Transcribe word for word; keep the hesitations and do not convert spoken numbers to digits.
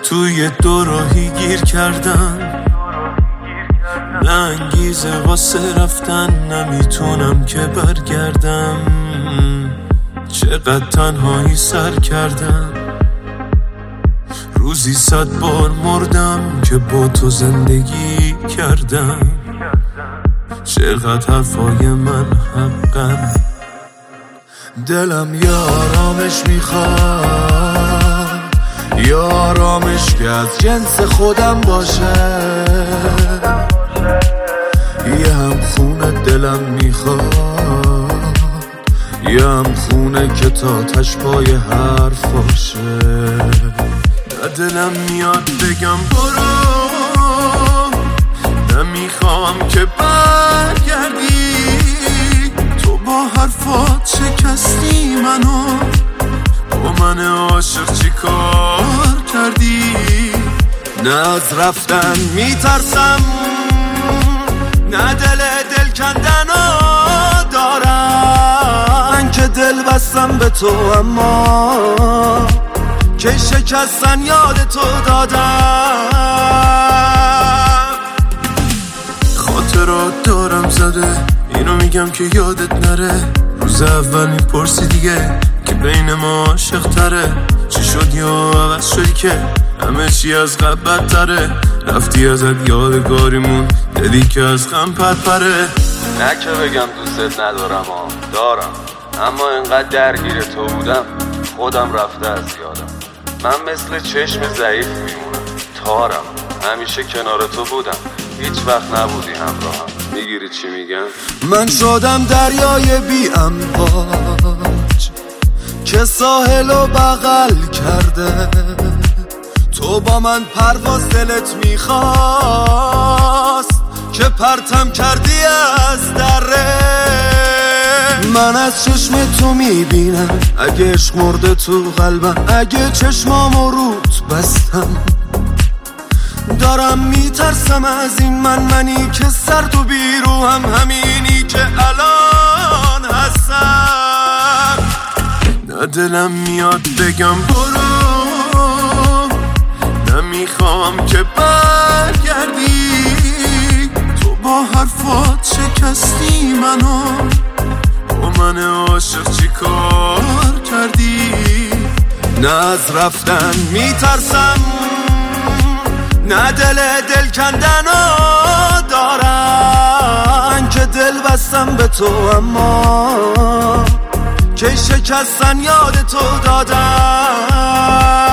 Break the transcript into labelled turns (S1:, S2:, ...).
S1: توی دو راهی گیر کردم، نه انگیزه واسه رفتن، نمیتونم که برگردم. چقدر تنهایی سر کردم، روزی صد بار مردم که با تو زندگی کردم. چقدر حرفای من حقم، دلم یه آرامش میخواد، یه آرامش که از جنس خودم باشه. یه هم خونه دلم میخواد، یه هم خونه که تا تشپای حرف باشه. دلم میاد بگم برو، نمیخوام که برگردی. تو با حرفات شکستی منو، با من عاشق چی کار کردی؟ نه از رفتن میترسم، نه دل دل کندنو دارم. من که دل بستم به تو، اما که شکستن یاد تو دادم. خاطرات دارم زده، اینو میگم که یادت نره. روز اول میپرسی دیگه که بین ما عاشق تره. چی شد یا عوض شدی که همه چی از قبل بدتره؟ رفتی ازت یادگاریمون، دیدی که از غم پرپره.
S2: نه که بگم دوستت ندارم، ها دارم، اما انقدر درگیر تو بودم خودم رفته از یادم. من مثل چشم ضعیف میمونم، تارم، همیشه کنار تو بودم، هیچ وقت نبودی همراهم. میگیری چی میگم؟
S1: من شدم دریای بی امواج که ساحل و بغل کرده. تو با من پرواز دلت میخواست که پرتم کردی از دره. من از چشم تو میبینم، اگه عشق مرده تو قلبم، اگه چشمامو روت بستم. دارم میترسم از این من، منی که سرد و بیروهم، همینی که الان هستم. نه دلم میاد بگم برو، نمیخوام که برگردی. تو با حرفات شکستی منو، با من عاشق چی کار کردی؟ نه از رفتن میترسم، نه دل دل کندنو دارم. من که دل بستم به تو، اما که شکستن یاد تو دادم.